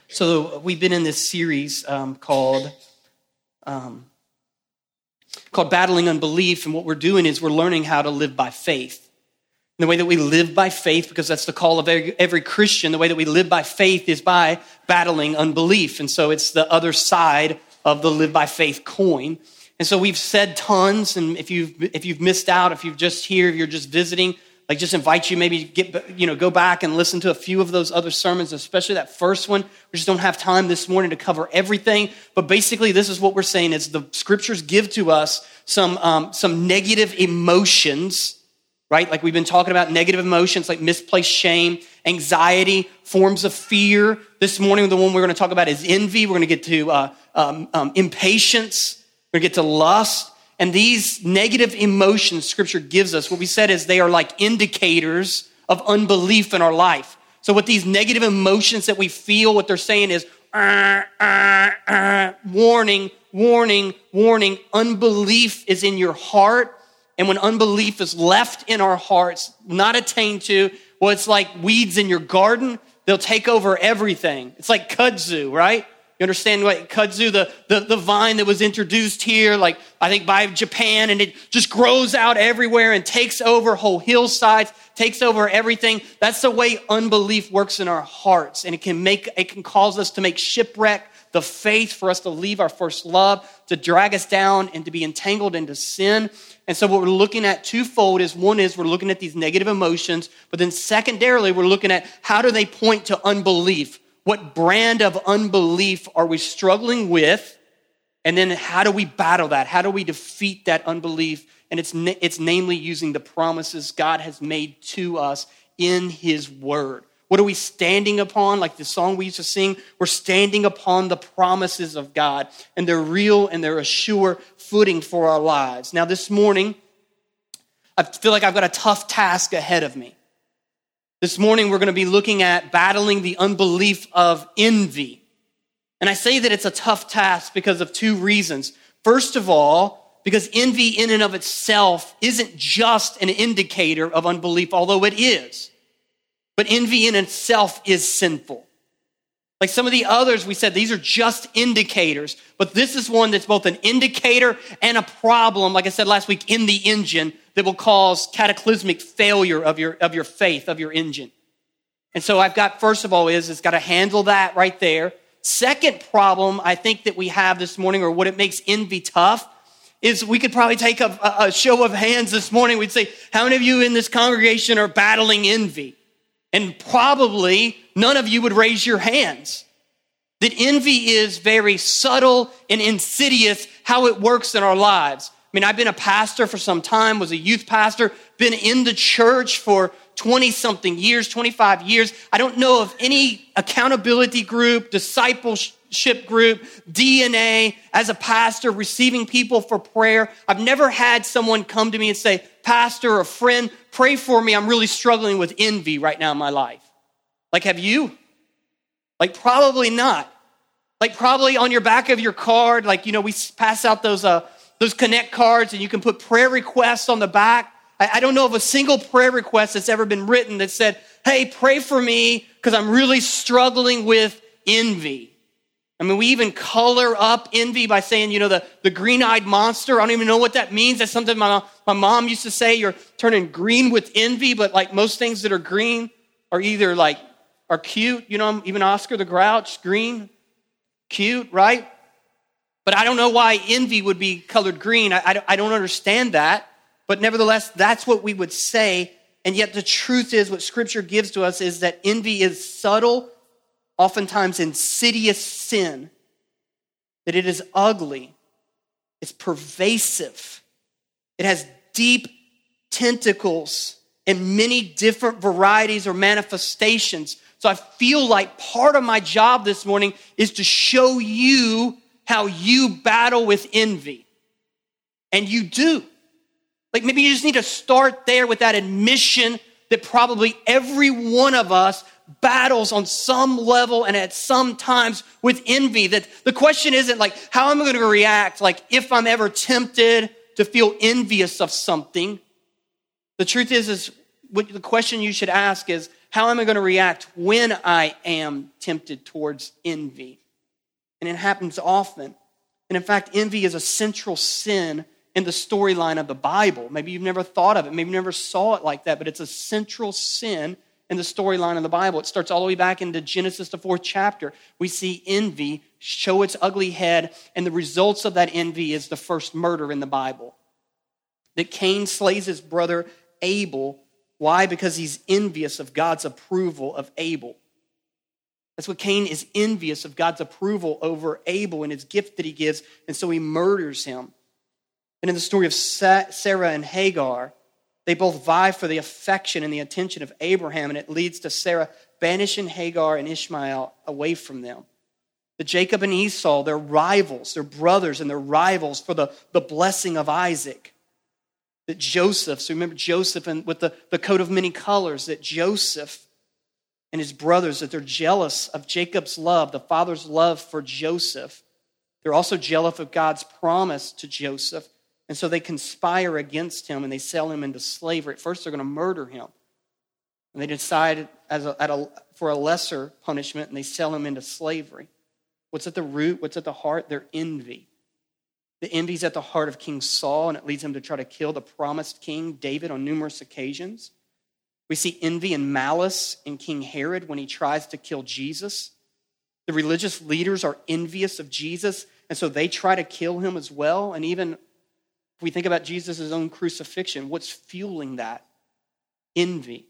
So we've been in this series called Battling Unbelief, and what we're doing is we're learning how to live by faith. And the way that we live by faith, because that's the call of every Christian, the way that we live by faith is by battling unbelief. And so it's the other side of the live by faith coin. And so we've said tons, and if you've missed out, if you're just here, if you're just visiting, just invite you maybe go back and listen to a few of those other sermons, especially that first one. We just don't have time this morning to cover everything. But basically, this is what we're saying is the scriptures give to us some negative emotions, right? Like we've been talking about negative emotions like misplaced shame, anxiety, forms of fear. This morning, the one we're going to talk about is envy. We're going to get to impatience. We're going to get to lust. And these negative emotions Scripture gives us, what we said is they are like indicators of unbelief in our life. So what these negative emotions that we feel, what they're saying is, warning, warning, warning. Unbelief is in your heart. And when unbelief is left in our hearts, not attained to, well, it's like weeds in your garden. They'll take over everything. It's like kudzu, right? You understand what kudzu, the vine that was introduced here, like I think by Japan, and it just grows out everywhere and takes over whole hillsides, takes over everything. That's the way unbelief works in our hearts, and it can cause us to make shipwreck the faith, for us to leave our first love, to drag us down and to be entangled into sin. And so what we're looking at twofold is, one is we're looking at these negative emotions, but then secondarily we're looking at how do they point to unbelief? What brand of unbelief are we struggling with? And then how do we battle that? How do we defeat that unbelief? And it's namely using the promises God has made to us in his word. What are we standing upon? Like the song we used to sing, we're standing upon the promises of God. And they're real and they're a sure footing for our lives. Now this morning, I feel like I've got a tough task ahead of me. This morning, we're going to be looking at battling the unbelief of envy. And I say that it's a tough task because of two reasons. First of all, because envy in and of itself isn't just an indicator of unbelief, although it is. But envy in itself is sinful. Like some of the others, we said these are just indicators. But this is one that's both an indicator and a problem, like I said last week, in the engine that will cause cataclysmic failure of your faith, of your engine. And so I've got, first of all, it's got to handle that right there. Second problem I think that we have this morning, or what it makes envy tough, is we could probably take a show of hands this morning. We'd say, how many of you in this congregation are battling envy? And probably none of you would raise your hands. That envy is very subtle and insidious how it works in our lives. I mean, I've been a pastor for some time, was a youth pastor, been in the church for 20-something years, 25 years. I don't know of any accountability group, discipleship group, DNA, as a pastor, receiving people for prayer. I've never had someone come to me and say, pastor or friend, pray for me. I'm really struggling with envy right now in my life. Like, have you? Like, probably not. Like, probably on your back of your card, we pass out those Connect cards, and you can put prayer requests on the back. I don't know of a single prayer request that's ever been written that said, hey, pray for me because I'm really struggling with envy. I mean, we even color up envy by saying, the green-eyed monster. I don't even know what that means. That's something my mom used to say. You're turning green with envy, but like most things that are green are either are cute. Even Oscar the Grouch, green, cute, right? But I don't know why envy would be colored green. I don't understand that. But nevertheless, that's what we would say. And yet the truth is, what Scripture gives to us is that envy is subtle, oftentimes insidious sin, that it is ugly, it's pervasive, it has deep tentacles and many different varieties or manifestations. So I feel like part of my job this morning is to show you how you battle with envy. And you do. Like maybe you just need to start there with that admission that probably every one of us battles on some level and at some times with envy. That the question isn't like, how am I going to react? Like if I'm ever tempted to feel envious of something. The truth is what the question you should ask is, how am I going to react when I am tempted towards envy? And it happens often. And in fact, envy is a central sin in the storyline of the Bible. Maybe you've never thought of it. Maybe you never saw it like that, but it's a central sin in the storyline of the Bible. It starts all the way back into Genesis, the 4th chapter. We see envy show its ugly head, and the results of that envy is the first murder in the Bible. That Cain slays his brother Abel. Why? Because he's envious of God's approval of Abel. That's what Cain is envious of, God's approval over Abel and his gift that he gives, and so he murders him. And in the story of Sarah and Hagar, they both vie for the affection and the attention of Abraham, and it leads to Sarah banishing Hagar and Ishmael away from them. That Jacob and Esau, they're rivals, they're brothers, and they're rivals for the blessing of Isaac. That Joseph, so remember Joseph and with the coat of many colors, that Joseph and his brothers, that they're jealous of Jacob's love, the father's love for Joseph. They're also jealous of God's promise to Joseph. And so they conspire against him and they sell him into slavery. At first, they're going to murder him. And they decide for a lesser punishment, and they sell him into slavery. What's at the root? What's at the heart? Their envy. The envy's at the heart of King Saul, and it leads him to try to kill the promised king, David, on numerous occasions. We see envy and malice in King Herod when he tries to kill Jesus. The religious leaders are envious of Jesus, and so they try to kill him as well. And even if we think about Jesus' own crucifixion, what's fueling that? Envy.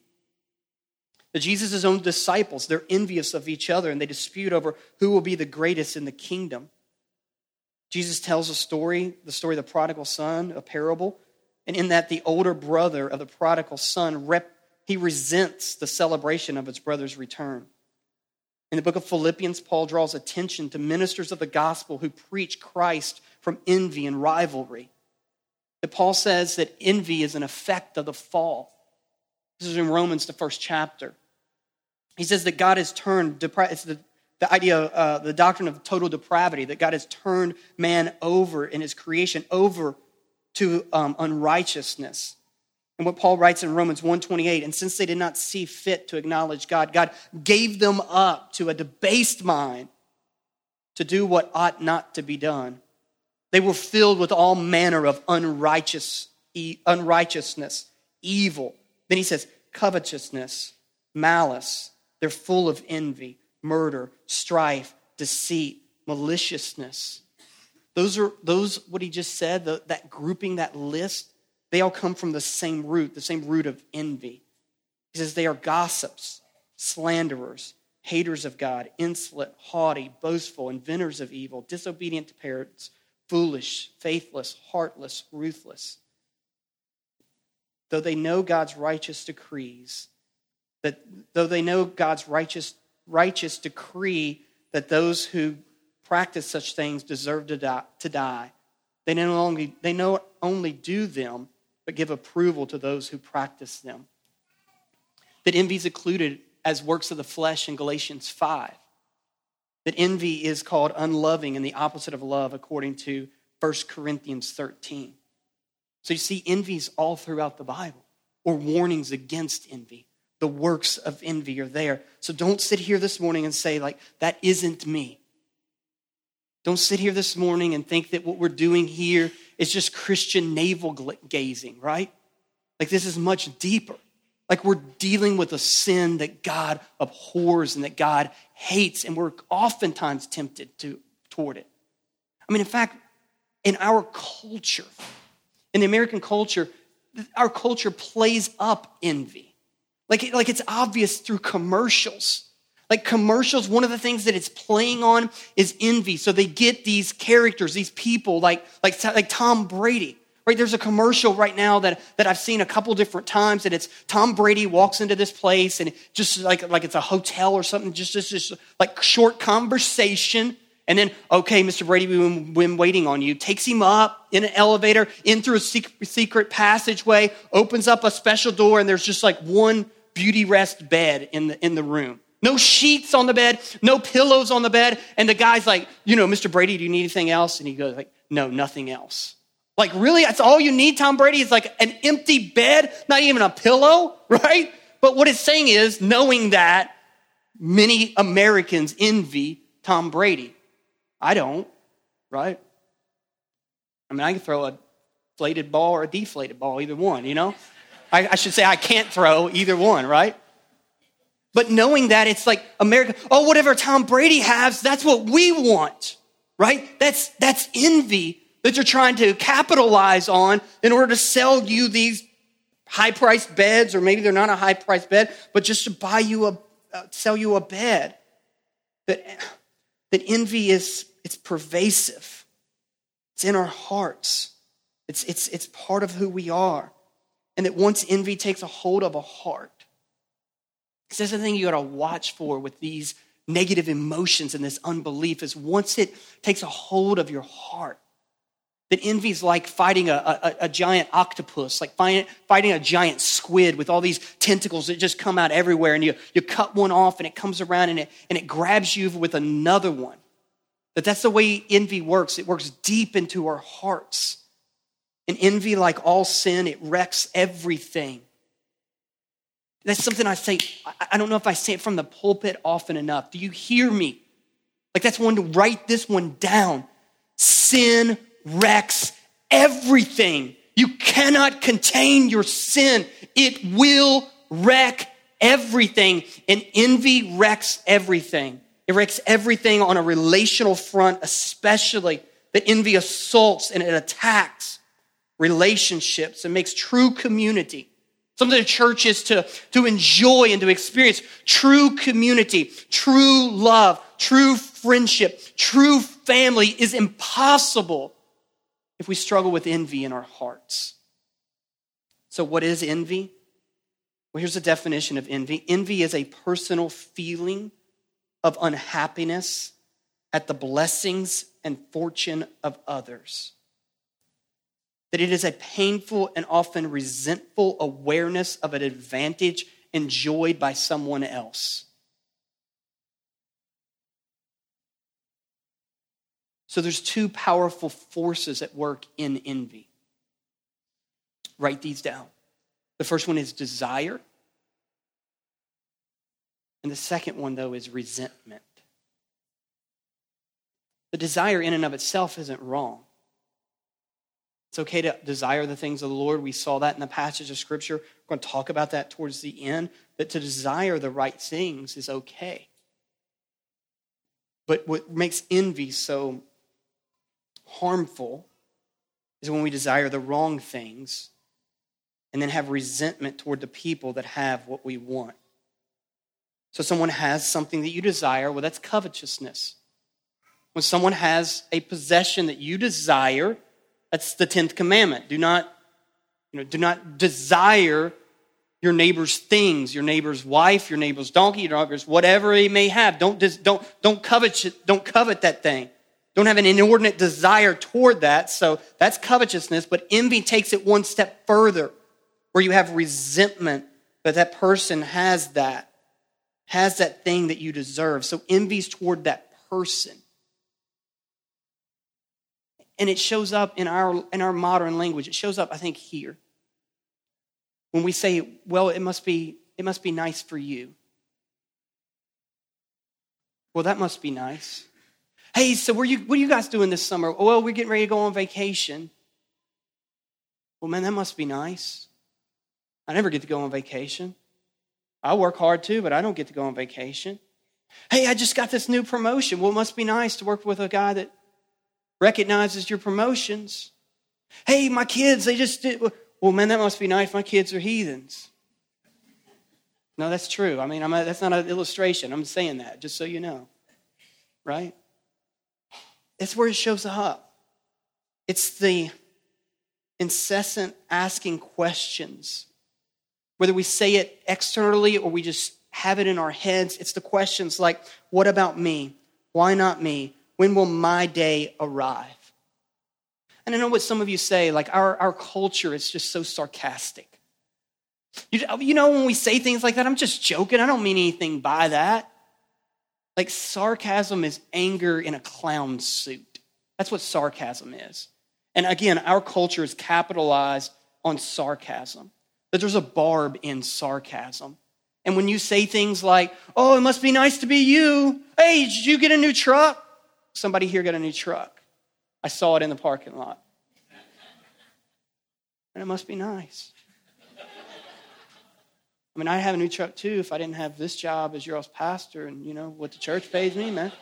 Jesus' own disciples, they're envious of each other, and they dispute over who will be the greatest in the kingdom. Jesus tells a story, the story of the prodigal son, a parable. And in that, the older brother of the prodigal son, he resents the celebration of his brother's return. In the book of Philippians, Paul draws attention to ministers of the gospel who preach Christ from envy and rivalry. That Paul says that envy is an effect of the fall. This is in Romans, the 1st chapter. He says that God has turned, it's the idea of the doctrine of total depravity, that God has turned man over in his creation over to unrighteousness. And what Paul writes in Romans 1:28, and since they did not see fit to acknowledge God, God gave them up to a debased mind to do what ought not to be done. They were filled with all manner of unrighteousness, evil. Then he says, covetousness, malice. They're full of envy, murder, strife, deceit, maliciousness. Those, what he just said, that grouping, that list, they all come from the same root of envy. He says they are gossips, slanderers, haters of God, insolent, haughty, boastful, inventors of evil, disobedient to parents, foolish, faithless, heartless, ruthless. Though they know God's righteous decrees, that those who practice such things deserve to die. They not only do them, but give approval to those who practice them. That envy is included as works of the flesh in Galatians 5. That envy is called unloving and the opposite of love according to 1 Corinthians 13. So you see envy's all throughout the Bible, or warnings against envy. The works of envy are there. So don't sit here this morning and say, like, that isn't me. Don't sit here this morning and think that what we're doing here is just Christian navel gazing, right? Like this is much deeper. Like we're dealing with a sin that God abhors and that God hates, and we're oftentimes tempted toward it. I mean, in fact, in our culture, in the American culture, our culture plays up envy. Like it's obvious through commercials. Like commercials, one of the things that it's playing on is envy. So they get these characters, these people like Tom Brady. Right? There's a commercial right now that I've seen a couple different times, and it's Tom Brady walks into this place and just like it's a hotel or something, just like short conversation. And then, okay, Mr. Brady, we've been waiting on you. Takes him up in an elevator, in through a secret passageway, opens up a special door, and there's just like one beauty rest bed in the room. No sheets on the bed, no pillows on the bed. And the guy's like, Mr. Brady, do you need anything else? And he goes like, no, nothing else. Like, really? That's all you need, Tom Brady? Is like an empty bed, not even a pillow, right? But what it's saying is, knowing that many Americans envy Tom Brady. I don't, right? I mean, I can throw a inflated ball or a deflated ball, either one, you know? I should say I can't throw either one, right? But knowing that, it's like America, oh, whatever Tom Brady has, that's what we want, right? That's envy that you're trying to capitalize on in order to sell you these high-priced beds, or maybe they're not a high-priced bed, but just to buy you sell you a bed. That envy it's pervasive. It's in our hearts. It's part of who we are. And that once envy takes a hold of a heart, because that's the thing you got to watch for with these negative emotions and this unbelief, is once it takes a hold of your heart, that envy is like fighting a giant octopus, like fighting a giant squid with all these tentacles that just come out everywhere, and you cut one off and it comes around and it grabs you with another one. That's the way envy works. It works deep into our hearts. And envy, like all sin, it wrecks everything. That's something I say, I don't know if I say it from the pulpit often enough. Do you hear me? Like, that's one to write this one down. Sin wrecks everything. You cannot contain your sin. It will wreck everything. And envy wrecks everything. It wrecks everything on a relational front, especially. That envy assaults and it attacks relationships and makes true community. Something the church is to enjoy and to experience. True community, true love, true friendship, true family is impossible if we struggle with envy in our hearts. So what is envy? Well, here's a definition of envy. Envy is a personal feeling of unhappiness at the blessings and fortune of others. That it is a painful and often resentful awareness of an advantage enjoyed by someone else. So there's two powerful forces at work in envy. Write these down. The first one is desire. And the second one, though, is resentment. The desire in and of itself isn't wrong. It's okay to desire the things of the Lord. We saw that in the passage of Scripture. We're going to talk about that towards the end. That to desire the right things is okay. But what makes envy so harmful is when we desire the wrong things and then have resentment toward the people that have what we want. So someone has something that you desire, well, that's covetousness. When someone has a possession that you desire, that's the 10th commandment. Do not desire your neighbor's things, your neighbor's wife, your neighbor's donkey, your neighbor's whatever he may have. Don't covet that thing. Don't have an inordinate desire toward that. So that's covetousness. But envy takes it one step further, where you have resentment that person has that thing that you deserve. So envy's toward that person. And it shows up in our modern language. It shows up, I think, here. When we say, well, it must be nice for you. Well, that must be nice. Hey, so what are you guys doing this summer? Well, we're getting ready to go on vacation. Well, man, that must be nice. I never get to go on vacation. I work hard too, but I don't get to go on vacation. Hey, I just got this new promotion. Well, it must be nice to work with a guy that recognizes your promotions. Hey, my kids, they just did. Well, man, that must be nice. My kids are heathens. No, that's true. I mean, that's not an illustration. I'm saying that just so you know. Right? It's where it shows up. It's the incessant asking questions. Whether we say it externally or we just have it in our heads, it's the questions like, what about me? Why not me? When will my day arrive? And I know what some of you say, like our culture is just so sarcastic. You know, when we say things like that, I'm just joking. I don't mean anything by that. Like sarcasm is anger in a clown suit. That's what sarcasm is. And again, our culture is capitalized on sarcasm. That there's a barb in sarcasm. And when you say things like, oh, it must be nice to be you. Hey, did you get a new truck? Somebody here got a new truck. I saw it in the parking lot. And it must be nice. I mean, I'd have a new truck too if I didn't have this job as your all's pastor and, what the church pays me, man.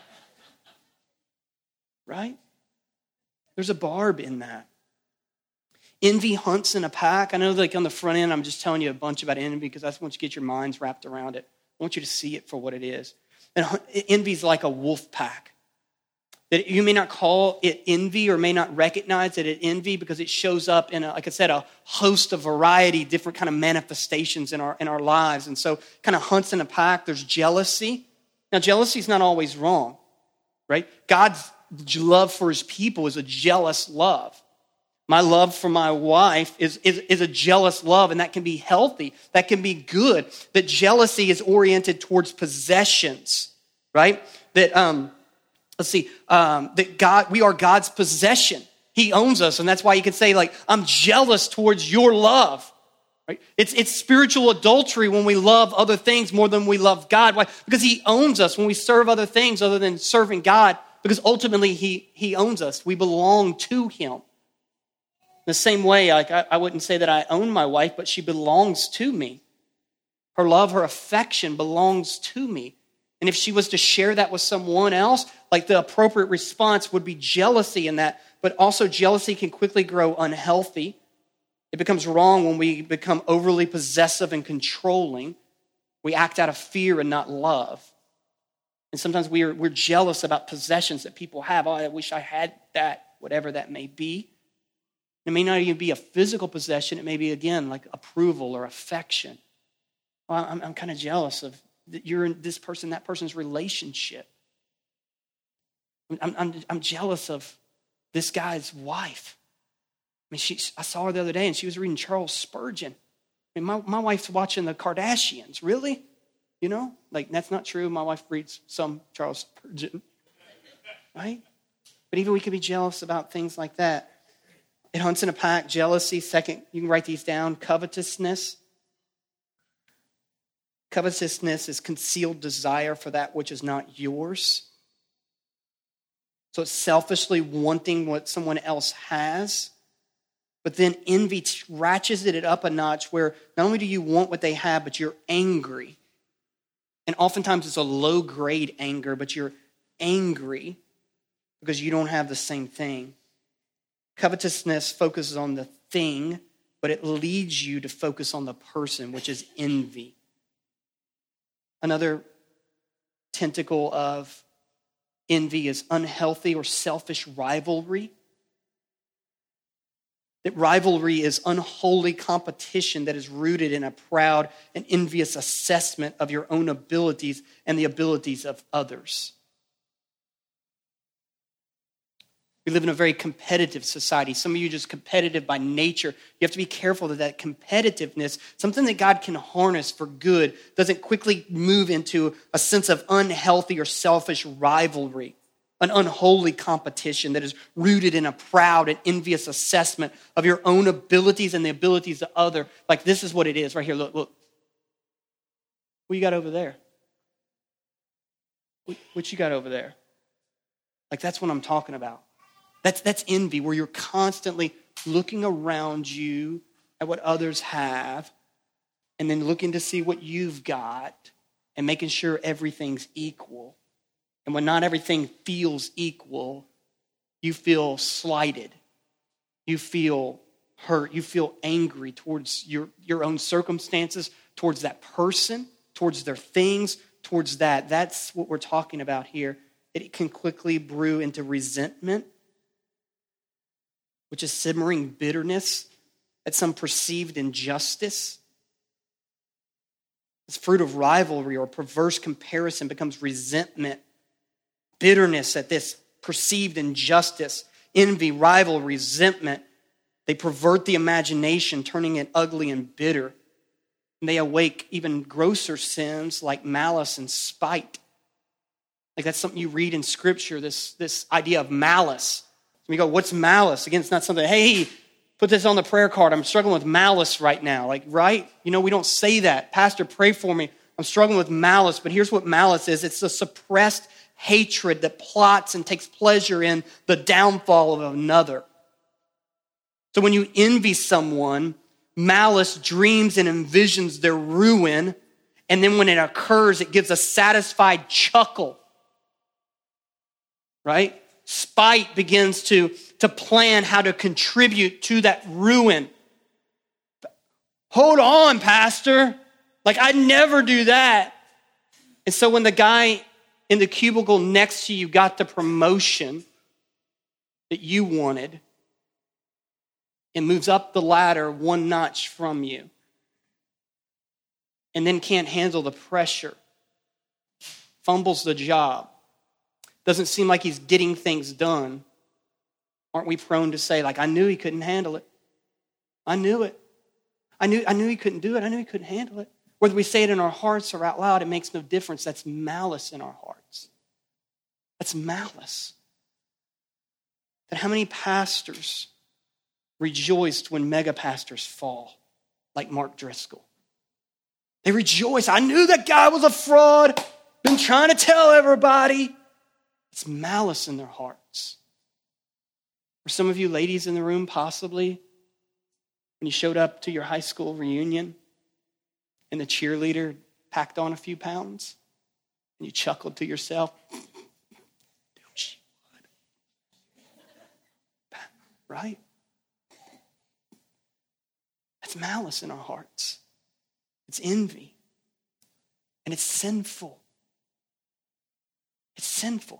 Right? There's a barb in that. Envy hunts in a pack. I know like on the front end, I'm just telling you a bunch about envy because I just want you to get your minds wrapped around it. I want you to see it for what it is. And envy is like a wolf pack. That you may not call it envy or may not recognize that it envy because it shows up in, like I said, a host of variety, different kind of manifestations in our lives. And so kind of hunts in a pack. There's jealousy. Now, jealousy is not always wrong, right? God's love for his people is a jealous love. My love for my wife is a jealous love, and that can be healthy. That can be good. That jealousy is oriented towards possessions, right? That, that God, we are God's possession. He owns us, and that's why you can say, like, I'm jealous towards your love, right? It's spiritual adultery when we love other things more than we love God. Why? Because he owns us when we serve other things other than serving God, because ultimately he owns us. We belong to him. The same way, like I wouldn't say that I own my wife, but she belongs to me. Her love, her affection belongs to me. And if she was to share that with someone else, like the appropriate response would be jealousy in that. But also jealousy can quickly grow unhealthy. It becomes wrong when we become overly possessive and controlling. We act out of fear and not love. And sometimes we're jealous about possessions that people have. Oh, I wish I had that, whatever that may be. It may not even be a physical possession. It may be, again, like approval or affection. Well, I'm kind of jealous of that you're in this person, that person's relationship. I'm jealous of this guy's wife. I mean, I saw her the other day, and she was reading Charles Spurgeon. I mean, my wife's watching the Kardashians. Really? Like, that's not true. My wife reads some Charles Spurgeon. Right? But even we can be jealous about things like that. It hunts in a pack. Jealousy. Second, you can write these down. Covetousness. Covetousness is concealed desire for that which is not yours. So it's selfishly wanting what someone else has. But then envy ratchets it up a notch where not only do you want what they have, but you're angry. And oftentimes it's a low-grade anger, but you're angry because you don't have the same thing. Covetousness focuses on the thing, but it leads you to focus on the person, which is envy. Another tentacle of envy is unhealthy or selfish rivalry. That rivalry is unholy competition that is rooted in a proud and envious assessment of your own abilities and the abilities of others. We live in a very competitive society. Some of you are just competitive by nature. You have to be careful that competitiveness, something that God can harness for good, doesn't quickly move into a sense of unhealthy or selfish rivalry, an unholy competition that is rooted in a proud and envious assessment of your own abilities and the abilities of others. Like, this is what it is right here. Look. What you got over there? What you got over there? Like, that's what I'm talking about. That's envy, where you're constantly looking around you at what others have and then looking to see what you've got and making sure everything's equal. And when not everything feels equal, you feel slighted. You feel hurt. You feel angry towards your own circumstances, towards that person, towards their things, towards that. That's what we're talking about here. It can quickly brew into resentment, which is simmering bitterness at some perceived injustice. This fruit of rivalry or perverse comparison becomes resentment, bitterness at this perceived injustice, envy, rivalry, resentment. They pervert the imagination, turning it ugly and bitter. And they awake even grosser sins like malice and spite. Like, that's something you read in Scripture, this idea of malice. We go, what's malice? Again, it's not something, hey, put this on the prayer card. I'm struggling with malice right now. Like, right? We don't say that. Pastor, pray for me. I'm struggling with malice, but here's what malice is. It's a suppressed hatred that plots and takes pleasure in the downfall of another. So when you envy someone, malice dreams and envisions their ruin, and then when it occurs, it gives a satisfied chuckle, right? Spite begins to plan how to contribute to that ruin. Hold on, Pastor. Like, I'd never do that. And so when the guy in the cubicle next to you got the promotion that you wanted, it moves up the ladder one notch from you, and then can't handle the pressure, fumbles the job, doesn't seem like he's getting things done. Aren't we prone to say, like, I knew he couldn't handle it. I knew it. I knew he couldn't do it. I knew he couldn't handle it. Whether we say it in our hearts or out loud, it makes no difference. That's malice in our hearts. That's malice. That how many pastors rejoiced when mega pastors fall, like Mark Driscoll? They rejoice. I knew that guy was a fraud. Been trying to tell everybody. It's malice in their hearts. For some of you ladies in the room, possibly, when you showed up to your high school reunion and the cheerleader packed on a few pounds and you chuckled to yourself, she would. Right? That's malice in our hearts. It's envy. And it's sinful. It's sinful.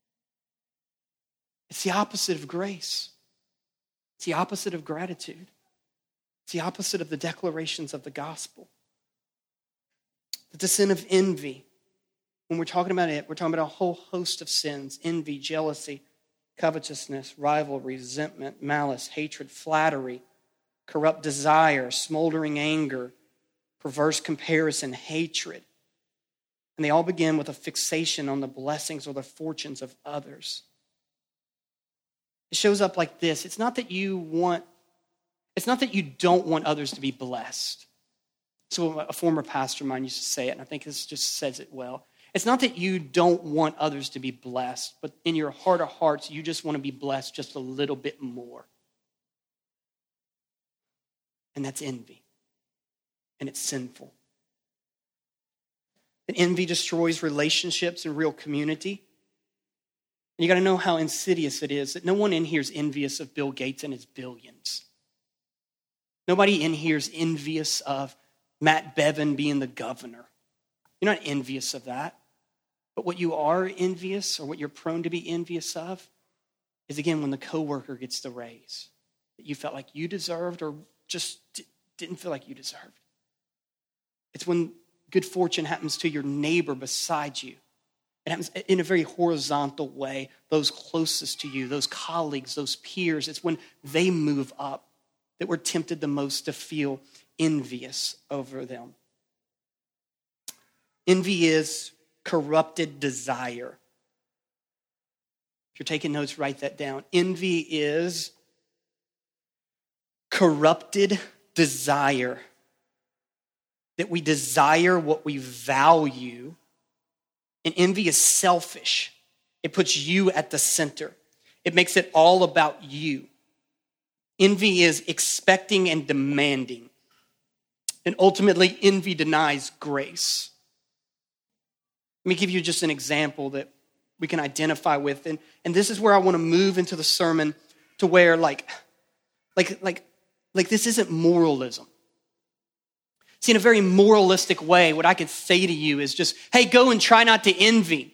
It's the opposite of grace. It's the opposite of gratitude. It's the opposite of the declarations of the gospel. But the sin of envy, when we're talking about it, we're talking about a whole host of sins: envy, jealousy, covetousness, rivalry, resentment, malice, hatred, flattery, corrupt desire, smoldering anger, perverse comparison, hatred. And they all begin with a fixation on the blessings or the fortunes of others. It shows up like this. It's not that you don't want others to be blessed. So a former pastor of mine used to say it, and I think this just says it well. It's not that you don't want others to be blessed, but in your heart of hearts, you just want to be blessed just a little bit more. And that's envy. And it's sinful. And envy destroys relationships and real community. And you got to know how insidious it is, that no one in here is envious of Bill Gates and his billions. Nobody in here is envious of Matt Bevin being the governor. You're not envious of that. But what you are envious, or what you're prone to be envious of, is, again, when the coworker gets the raise that you felt like you deserved or just didn't feel like you deserved. It's when good fortune happens to your neighbor beside you. It happens in a very horizontal way, those closest to you, those colleagues, those peers. It's when they move up that we're tempted the most to feel envious over them. Envy is corrupted desire. If you're taking notes, write that down. Envy is corrupted desire. That we desire what we value. And envy is selfish. It puts you at the center. It makes it all about you. Envy is expecting and demanding. And ultimately, envy denies grace. Let me give you just an example that we can identify with. And this is where I want to move into the sermon, to where like this isn't moralism. See, in a very moralistic way, what I could say to you is just, hey, go and try not to envy.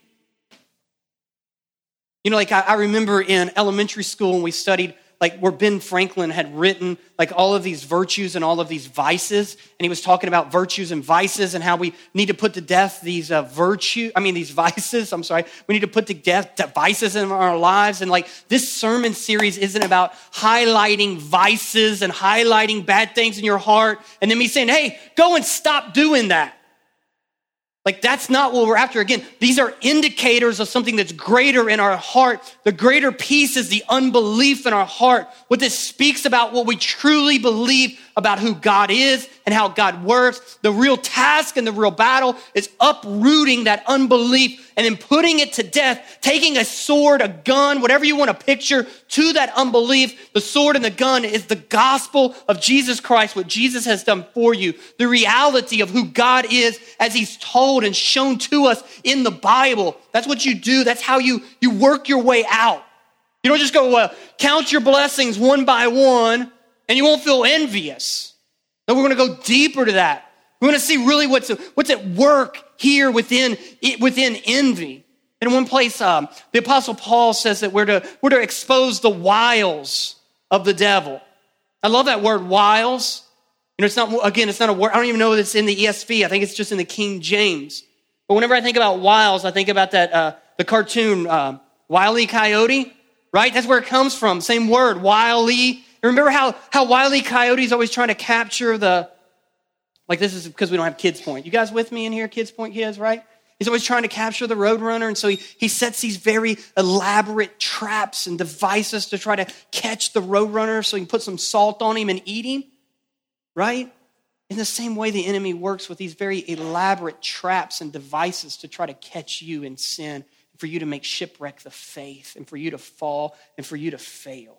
You know, like I remember in elementary school when we studied, like where Ben Franklin had written like all of these virtues and all of these vices. And he was talking about virtues and vices and how we need to put to death these vices. We need to put to death the vices in our lives. And like this sermon series isn't about highlighting vices and highlighting bad things in your heart. And then me saying, hey, go and stop doing that. Like that's not what we're after. Again, these are indicators of something that's greater in our heart. The greater piece is the unbelief in our heart. What this speaks about, what we truly believe about who God is and how God works. The real task and the real battle is uprooting that unbelief and then putting it to death, taking a sword, a gun, whatever you want to picture to that unbelief. The sword and the gun is the gospel of Jesus Christ, what Jesus has done for you, the reality of who God is as he's told and shown to us in the Bible. That's what you do. That's how you work your way out. You don't just go, well, count your blessings one by one and you won't feel envious. No, we're going to go deeper to that. We're going to see really what's at work here within envy. In one place, the Apostle Paul says that we're to expose the wiles of the devil. I love that word, wiles. It's not a word. I don't even know if it's in the ESV. I think it's just in the King James. But whenever I think about wiles, I think about that the cartoon Wile E. Coyote. Right? That's where it comes from. Same word, Wile E. Remember how Wile E. Coyote is always trying to capture this is because we don't have Kids Point. You guys with me in here, Kids Point kids, right? He's always trying to capture the roadrunner. And so he sets these very elaborate traps and devices to try to catch the roadrunner so he can put some salt on him and eat him. Right? In the same way, the enemy works with these very elaborate traps and devices to try to catch you in sin, for you to make shipwreck the faith, and for you to fall, and for you to fail.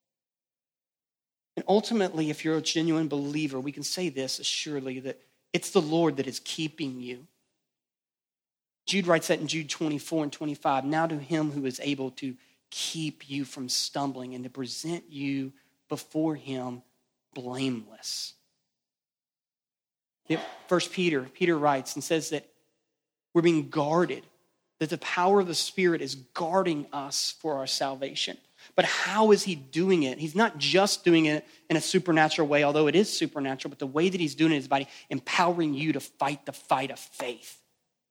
And ultimately, if you're a genuine believer, we can say this assuredly, that it's the Lord that is keeping you. Jude writes that in Jude 24 and 25. Now to him who is able to keep you from stumbling and to present you before him blameless. First Peter writes and says that we're being guarded, that the power of the Spirit is guarding us for our salvation. But how is he doing it? He's not just doing it in a supernatural way, although it is supernatural, but the way that he's doing it is by empowering you to fight the fight of faith.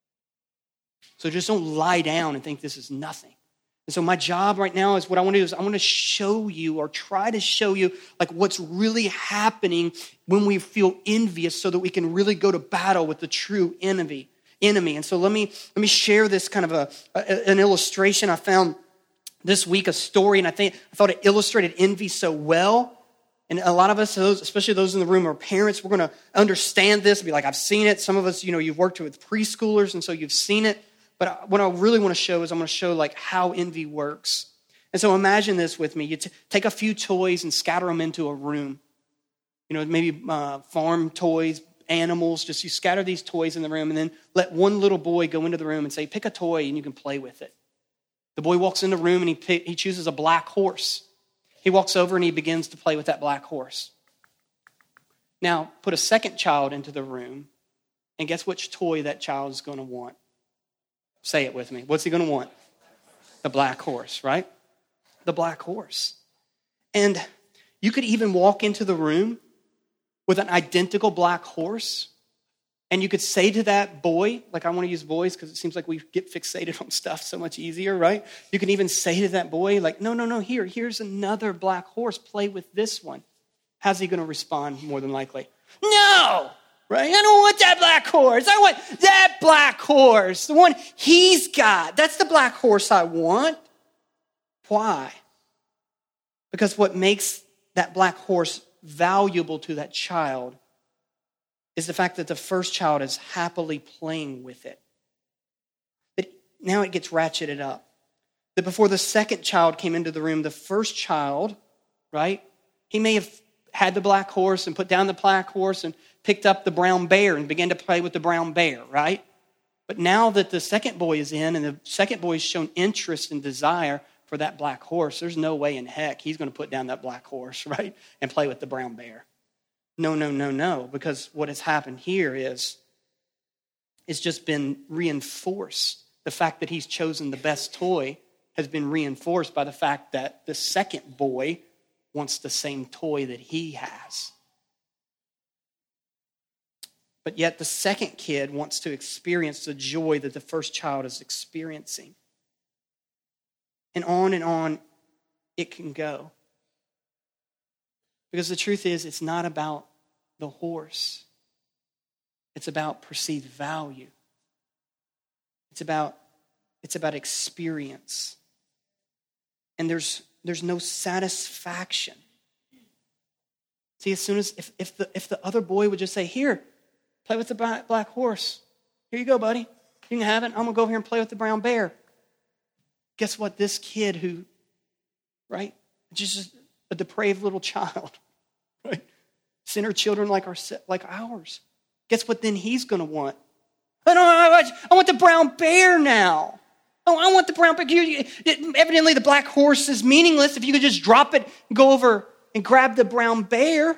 So just don't lie down and think this is nothing. And so my job right now is what I want to do is I want to show you or try to show you like what's really happening when we feel envious so that we can really go to battle with the true enemy. And so let me share this kind of an illustration. I found this week a story, and I thought it illustrated envy so well. And a lot of us, especially those in the room, are parents. We're going to understand this and be like, I've seen it. Some of us, you've worked with preschoolers, and so you've seen it. But what I really want to show is I'm going to show like how envy works. And so imagine this with me. You take a few toys and scatter them into a room. Maybe farm toys, animals, just you scatter these toys in the room and then let one little boy go into the room and say, pick a toy and you can play with it. The boy walks in the room and he chooses a black horse. He walks over and he begins to play with that black horse. Now, put a second child into the room and guess which toy that child is going to want? Say it with me. What's he going to want? The black horse, right? The black horse. And you could even walk into the room with an identical black horse, and you could say to that boy, like I want to use boys because it seems like we get fixated on stuff so much easier, right? You can even say to that boy, like, no, here's another black horse. Play with this one. How's he going to respond more than likely? No, right? I don't want that black horse. I want that black horse, the one he's got. That's the black horse I want. Why? Because what makes that black horse valuable to that child is the fact that the first child is happily playing with it. But now it gets ratcheted up. That before the second child came into the room, the first child, right, he may have had the black horse and put down the black horse and picked up the brown bear and began to play with the brown bear, right? But now that the second boy is in and the second boy has shown interest and desire for that black horse, there's no way in heck he's going to put down that black horse, right, and play with the brown bear. No, because what has happened here is it's just been reinforced. The fact that he's chosen the best toy has been reinforced by the fact that the second boy wants the same toy that he has. But yet the second kid wants to experience the joy that the first child is experiencing. And on it can go. Because the truth is, it's not about the horse. It's about perceived value. It's about experience. And there's no satisfaction See, as soon as, if the other boy would just say, here, play with the black horse. Here you go, buddy. You can have it. I'm going to go over here and play with the brown bear. Guess what? This kid who, right, just a depraved little child, right? Sinner children like ours. Guess what then he's going to want? I want the brown bear now. Oh, I want the brown bear. Evidently, the black horse is meaningless if you could just drop it and go over and grab the brown bear.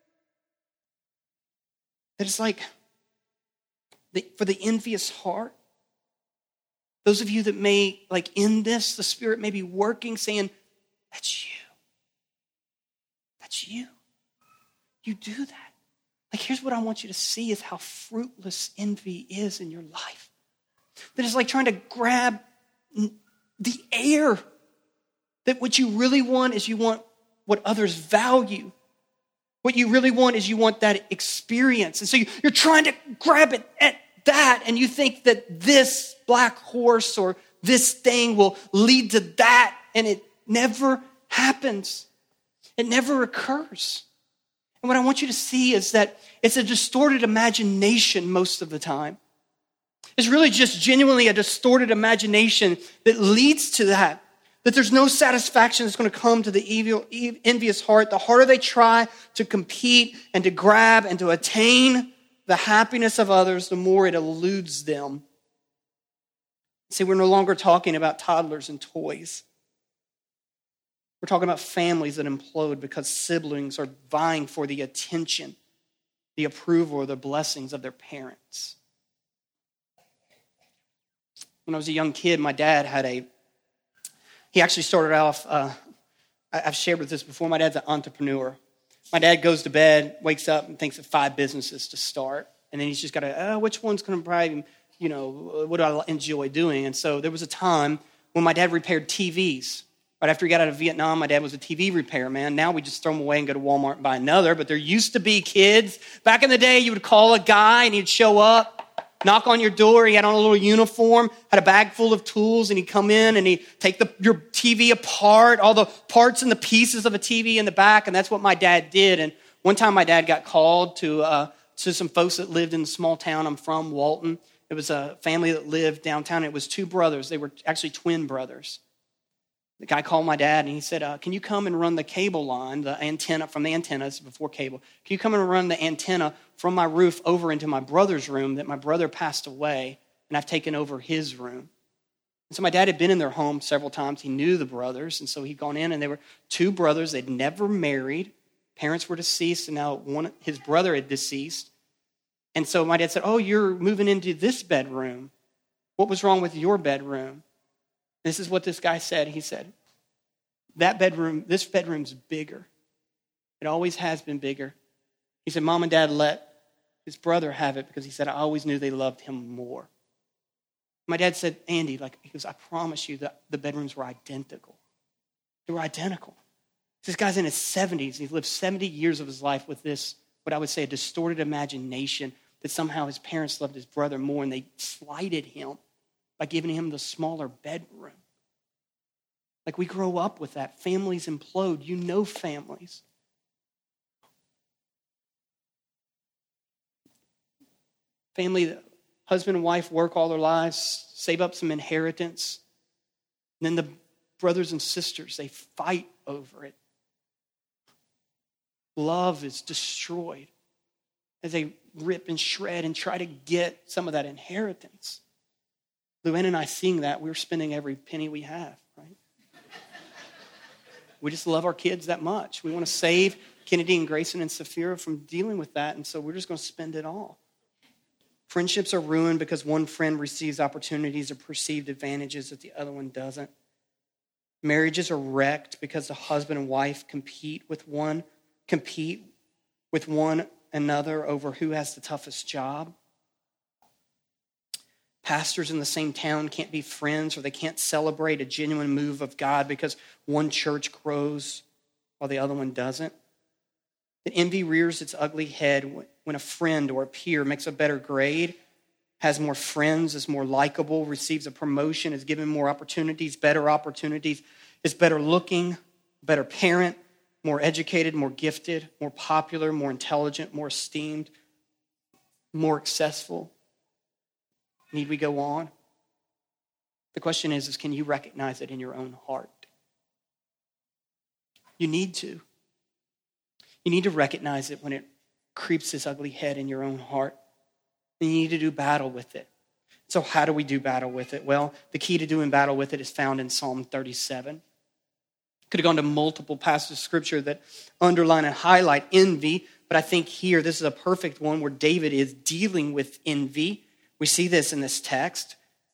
That it's like, for the envious heart, those of you that may, like in this, the Spirit may be working, saying, that's you. That's you. You do that. Like, here's what I want you to see is how fruitless envy is in your life. That it's like trying to grab the air. That what you really want is you want what others value. What you really want is you want that experience. And so you're trying to grab it at that, and you think that this black horse or this thing will lead to that, and it never happens. It never occurs. And what I want you to see is that it's a distorted imagination most of the time. It's really just genuinely a distorted imagination that leads to that. That there's no satisfaction that's going to come to the envious heart. The harder they try to compete and to grab and to attain the happiness of others, the more it eludes them. See, we're no longer talking about toddlers and toys. We're talking about families that implode because siblings are vying for the attention, the approval, or the blessings of their parents. When I was a young kid, my dad he actually started off, I've shared with this before, my dad's an entrepreneur. My dad goes to bed, wakes up, and thinks of 5 businesses to start. And then he's just got to, which one's going to probably, what do I enjoy doing? And so there was a time when my dad repaired TVs. Right after he got out of Vietnam, my dad was a TV repairman. Now we just throw them away and go to Walmart and buy another. But there used to be kids. Back in the day, you would call a guy and he'd show up, knock on your door. He had on a little uniform, had a bag full of tools, and he'd come in and he'd take your TV apart, all the parts and the pieces of a TV in the back. And that's what my dad did. And one time my dad got called to some folks that lived in the small town I'm from, Walton. It was a family that lived downtown. It was 2 brothers. They were actually twin brothers. The guy called my dad and he said, can you come and run the cable line, the antenna from the antennas before cable? Can you come and run the antenna from my roof over into my brother's room that my brother passed away and I've taken over his room? And so my dad had been in their home several times. He knew the brothers. And so he'd gone in and they were 2 brothers. They'd never married. Parents were deceased and now his brother had deceased. And so my dad said, you're moving into this bedroom. What was wrong with your bedroom? This is what this guy said. He said, this bedroom's bigger. It always has been bigger. He said, Mom and Dad let his brother have it because he said, I always knew they loved him more. My dad said, Andy, he goes, I promise you that the bedrooms were identical. They were identical. This guy's in his 70s. He's lived 70 years of his life with this, what I would say, a distorted imagination that somehow his parents loved his brother more and they slighted him by giving him the smaller bedroom. Like we grow up with that. Families implode. You know families. Family, husband and wife work all their lives, save up some inheritance. And then the brothers and sisters, they fight over it. Love is destroyed as they rip and shred and try to get some of that inheritance. Luann and I seeing that, we're spending every penny we have, right? We just love our kids that much. We want to save Kennedy and Grayson and Saphira from dealing with that, and so we're just going to spend it all. Friendships are ruined because one friend receives opportunities or perceived advantages that the other one doesn't. Marriages are wrecked because the husband and wife compete with one another over who has the toughest job. Pastors in the same town can't be friends, or they can't celebrate a genuine move of God because one church grows while the other one doesn't. And envy rears its ugly head when a friend or a peer makes a better grade, has more friends, is more likable, receives a promotion, is given more opportunities, is better looking, better parent, more educated, more gifted, more popular, more intelligent, more esteemed, more successful? Need we go on? The question is can you recognize it in your own heart? You need to. You need to recognize it when it creeps its ugly head in your own heart. And you need to do battle with it. So how do we do battle with it? Well, the key to doing battle with it is found in Psalm 37. Could have gone to multiple passages of scripture that underline and highlight envy, but I think here this is a perfect one where David is dealing with envy. We see this in this text.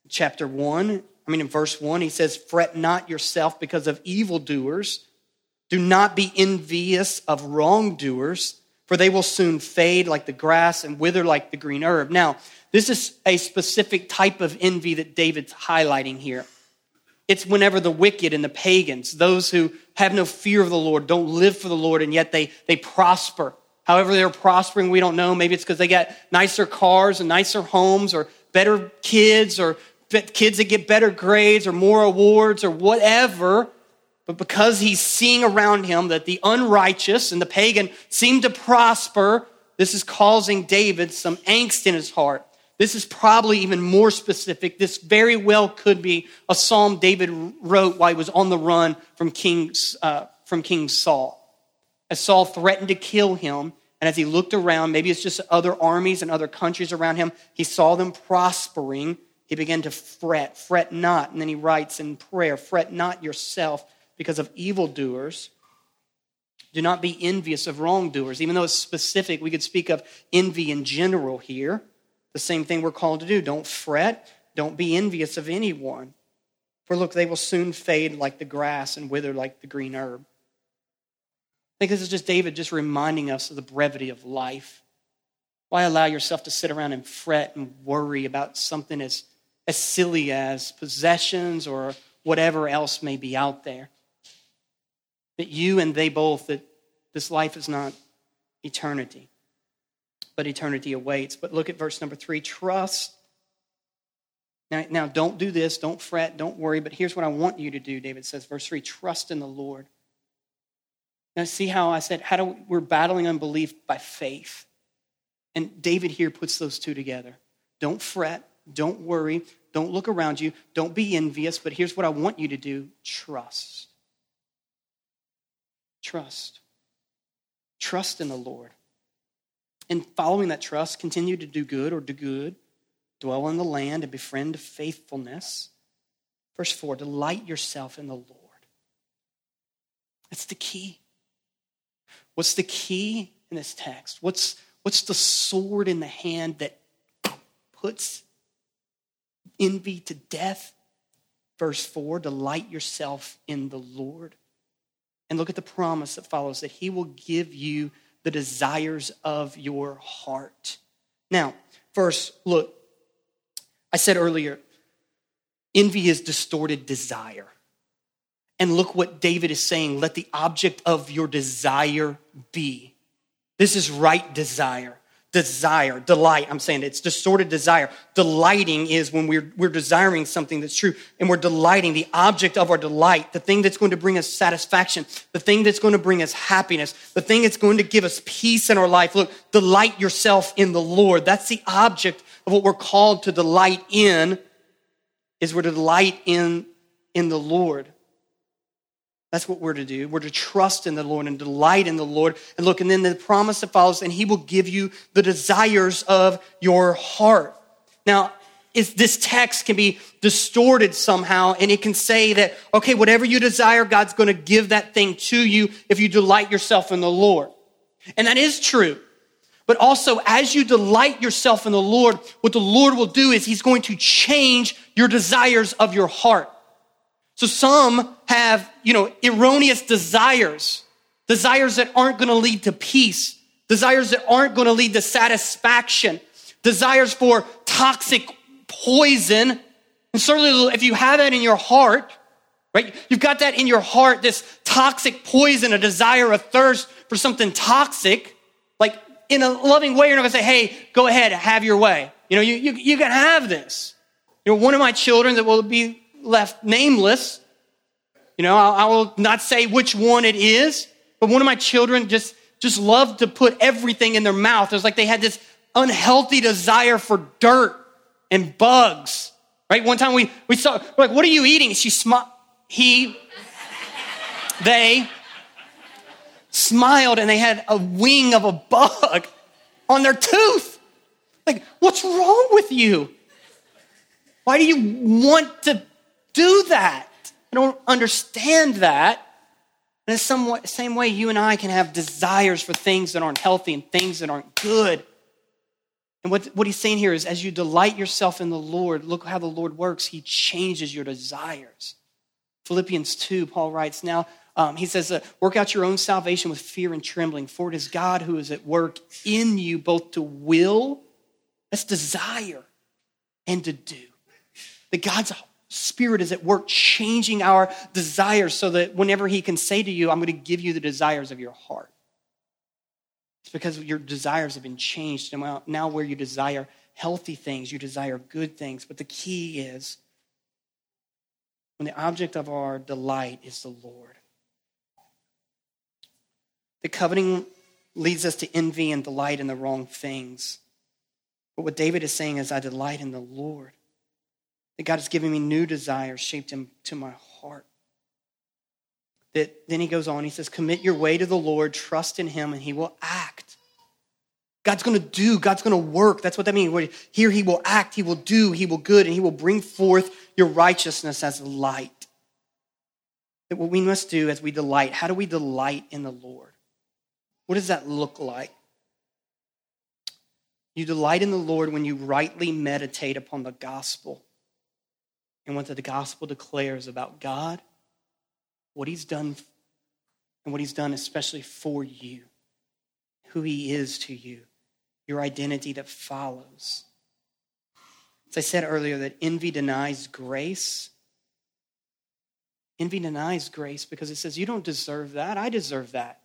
In verse 1, he says, "Fret not yourself because of evildoers. Do not be envious of wrongdoers, for they will soon fade like the grass and wither like the green herb." Now, this is a specific type of envy that David's highlighting here. It's whenever the wicked and the pagans, those who have no fear of the Lord, don't live for the Lord, and yet they prosper. However they're prospering, we don't know. Maybe it's because they got nicer cars and nicer homes or better kids or kids that get better grades or more awards or whatever. But because he's seeing around him that the unrighteous and the pagan seem to prosper, this is causing David some angst in his heart. This is probably even more specific. This very well could be a psalm David wrote while he was on the run from King Saul. As Saul threatened to kill him, and as he looked around, maybe it's just other armies and other countries around him, he saw them prospering. He began to fret not. And then he writes in prayer, "Fret not yourself because of evildoers. Do not be envious of wrongdoers." Even though it's specific, we could speak of envy in general here. The same thing we're called to do. Don't fret. Don't be envious of anyone. For look, they will soon fade like the grass and wither like the green herb. I think this is just David just reminding us of the brevity of life. Why allow yourself to sit around and fret and worry about something as silly as possessions or whatever else may be out there? That you and they both, that this life is not eternity, but eternity awaits. But look at verse number 3, trust. Now don't do this, don't fret, don't worry, but here's what I want you to do, David says, verse 3, trust in the Lord. Now see how I said, we're battling unbelief by faith. And David here puts those two together. Don't fret, don't worry, don't look around you, don't be envious, but here's what I want you to do, trust. Trust. Trust in the Lord. And following that trust, continue to do good or do good. Dwell in the land and befriend faithfulness. Verse 4, delight yourself in the Lord. That's the key. What's the key in this text? What's the sword in the hand that puts envy to death? Verse 4, delight yourself in the Lord. And look at the promise that follows, that he will give you the desires of your heart. Now, first, look, I said earlier, envy is distorted desire. And look what David is saying, let the object of your desire be. This is right desire. Desire, delight, I'm saying it's distorted desire. Delighting is when we're desiring something that's true, and we're delighting, the object of our delight, the thing that's going to bring us satisfaction, the thing that's going to bring us happiness, the thing that's going to give us peace in our life. Look, delight yourself in the Lord. That's the object of what we're called to delight in, is we're to delight in the Lord. That's what we're to do. We're to trust in the Lord and delight in the Lord. And look, and then the promise that follows, and he will give you the desires of your heart. Now, this text can be distorted somehow, and it can say that, okay, whatever you desire, God's going to give that thing to you if you delight yourself in the Lord. And that is true. But also, as you delight yourself in the Lord, what the Lord will do is he's going to change your desires of your heart. So some have, erroneous desires that aren't going to lead to peace, desires that aren't going to lead to satisfaction, desires for toxic poison. And certainly if you have that in your heart, right? You've got that in your heart, this toxic poison, a desire, a thirst for something toxic, like in a loving way, you're not going to say, hey, go ahead, have your way. You can have this. One of my children that will be left nameless, I will not say which one it is, But one of my children just loved to put everything in their mouth. It was like they had this unhealthy desire for dirt and bugs, right? One time we saw, we're like, what are you eating? They smiled and they had a wing of a bug on their tooth. Like, what's wrong with you? Why do you want to do that? I don't understand that. And in the same way, you and I can have desires for things that aren't healthy and things that aren't good. And what he's saying here is, as you delight yourself in the Lord, look how the Lord works. He changes your desires. Philippians 2, Paul writes, now, he says, work out your own salvation with fear and trembling, for it is God who is at work in you both to will, that's desire, and to do. That God's Spirit is at work changing our desires so that whenever he can say to you, I'm going to give you the desires of your heart. It's because your desires have been changed. And now where you desire healthy things, you desire good things. But the key is when the object of our delight is the Lord. The coveting leads us to envy and delight in the wrong things. But what David is saying is, I delight in the Lord. That God has given me new desires, shaped into my heart. That then he goes on, he says, commit your way to the Lord, trust in him, and he will act. God's going to do, God's going to work. That's what that means. Here he will act, he will do, he will good, and he will bring forth your righteousness as light. That what we must do as we delight, how do we delight in the Lord? What does that look like? You delight in the Lord when you rightly meditate upon the gospel and what the gospel declares about God, what he's done, and what he's done especially for you, who he is to you, your identity that follows. As I said earlier, that envy denies grace. Envy denies grace because it says, you don't deserve that, I deserve that.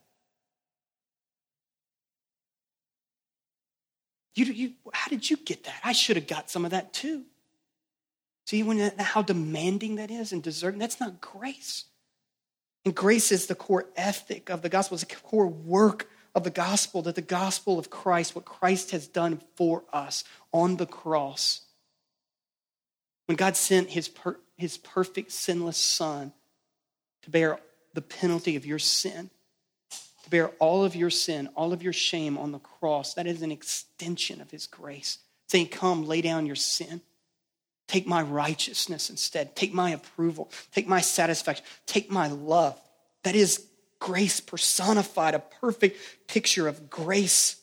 How did you get that? I should have got some of that too. See how demanding that is and deserving? That's not grace. And grace is the core ethic of the gospel. It's the core work of the gospel, that the gospel of Christ, what Christ has done for us on the cross. When God sent his perfect sinless son to bear the penalty of your sin, to bear all of your sin, all of your shame on the cross, that is an extension of his grace. Saying, come, lay down your sin. Take my righteousness instead. Take my approval. Take my satisfaction. Take my love. That is grace personified, a perfect picture of grace.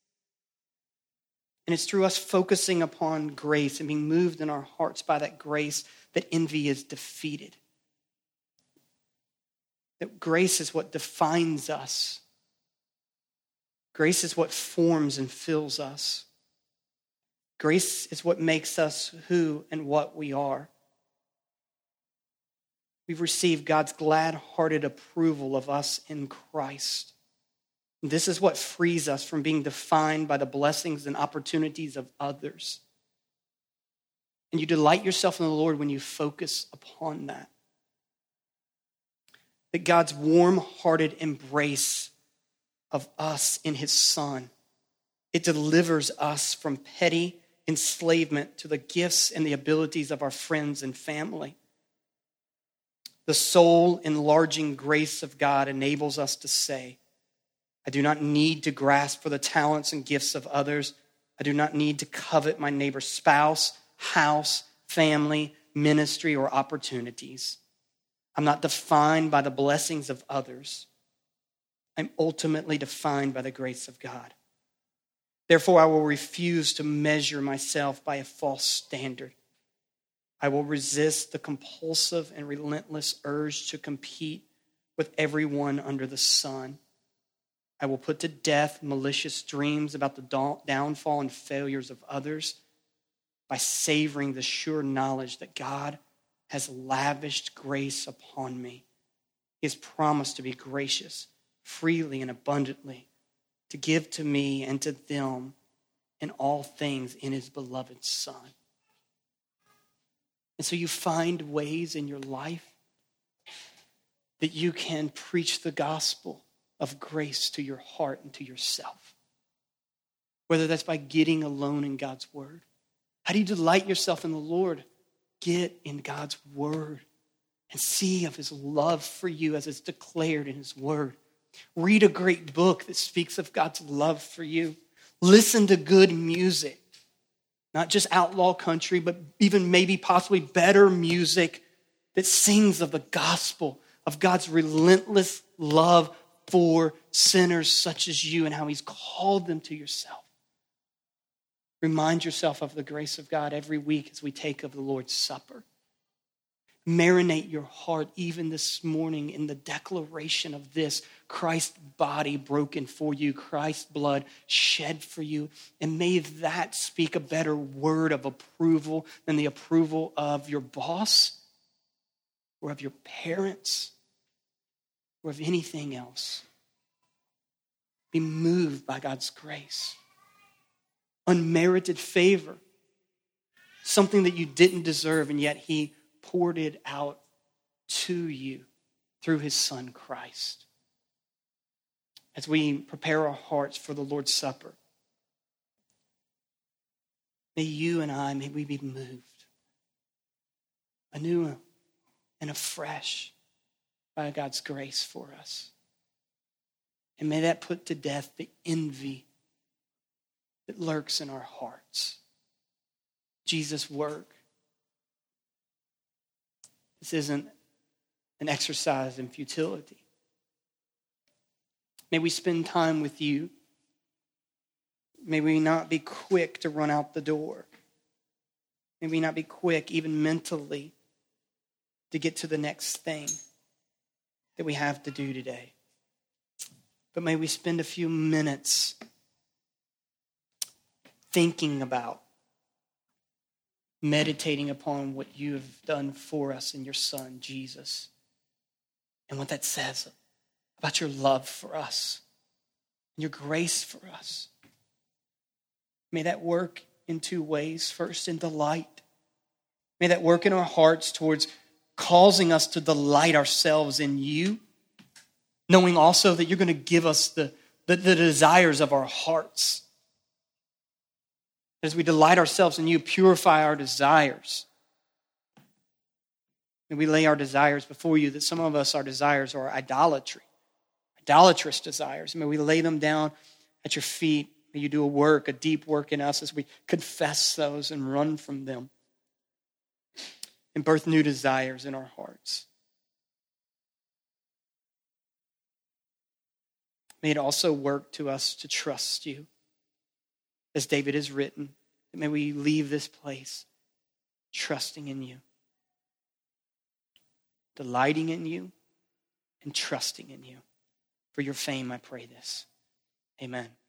And it's through us focusing upon grace and being moved in our hearts by that grace that envy is defeated. That grace is what defines us. Grace is what forms and fills us. Grace is what makes us who and what we are. We've received God's glad-hearted approval of us in Christ. And this is what frees us from being defined by the blessings and opportunities of others. And you delight yourself in the Lord when you focus upon that. That God's warm-hearted embrace of us in his Son, it delivers us from petty enslavement to the gifts and the abilities of our friends and family. The soul-enlarging grace of God enables us to say, I do not need to grasp for the talents and gifts of others. I do not need to covet my neighbor's spouse, house, family, ministry, or opportunities. I'm not defined by the blessings of others. I'm ultimately defined by the grace of God. Therefore, I will refuse to measure myself by a false standard. I will resist the compulsive and relentless urge to compete with everyone under the sun. I will put to death malicious dreams about the downfall and failures of others by savoring the sure knowledge that God has lavished grace upon me. He has promised to be gracious, freely and abundantly, to give to me and to them in all things in his beloved Son. And so you find ways in your life that you can preach the gospel of grace to your heart and to yourself. Whether that's by getting alone in God's word. How do you delight yourself in the Lord? Get in God's word and see of his love for you as it's declared in his word. Read a great book that speaks of God's love for you. Listen to good music. Not just outlaw country, but even maybe possibly better music that sings of the gospel, of God's relentless love for sinners such as you and how he's called them to yourself. Remind yourself of the grace of God every week as we take of the Lord's Supper. Marinate your heart even this morning in the declaration of this: Christ's body broken for you, Christ's blood shed for you. And may that speak a better word of approval than the approval of your boss or of your parents or of anything else. Be moved by God's grace. Unmerited favor. Something that you didn't deserve, and yet he poured it out to you through his son Christ. As we prepare our hearts for the Lord's Supper, may you and I, may we be moved anew and afresh by God's grace for us. And may that put to death the envy that lurks in our hearts. Jesus' work. This isn't an exercise in futility. May we spend time with you. May we not be quick to run out the door. May we not be quick, even mentally, to get to the next thing that we have to do today. But may we spend a few minutes thinking about, meditating upon what you have done for us in your Son, Jesus, and what that says about your love for us and your grace for us. May that work in two ways. First, in delight. May that work in our hearts towards causing us to delight ourselves in you, knowing also that you're going to give us the desires of our hearts. As we delight ourselves in you, purify our desires. And we lay our desires before you, that some of us, our desires are idolatry, idolatrous desires. May we lay them down at your feet. May you do a deep work in us as we confess those and run from them and birth new desires in our hearts. May it also work to us to trust you. As David has written, may we leave this place trusting in you, delighting in you, and trusting in you. For your fame, I pray this. Amen.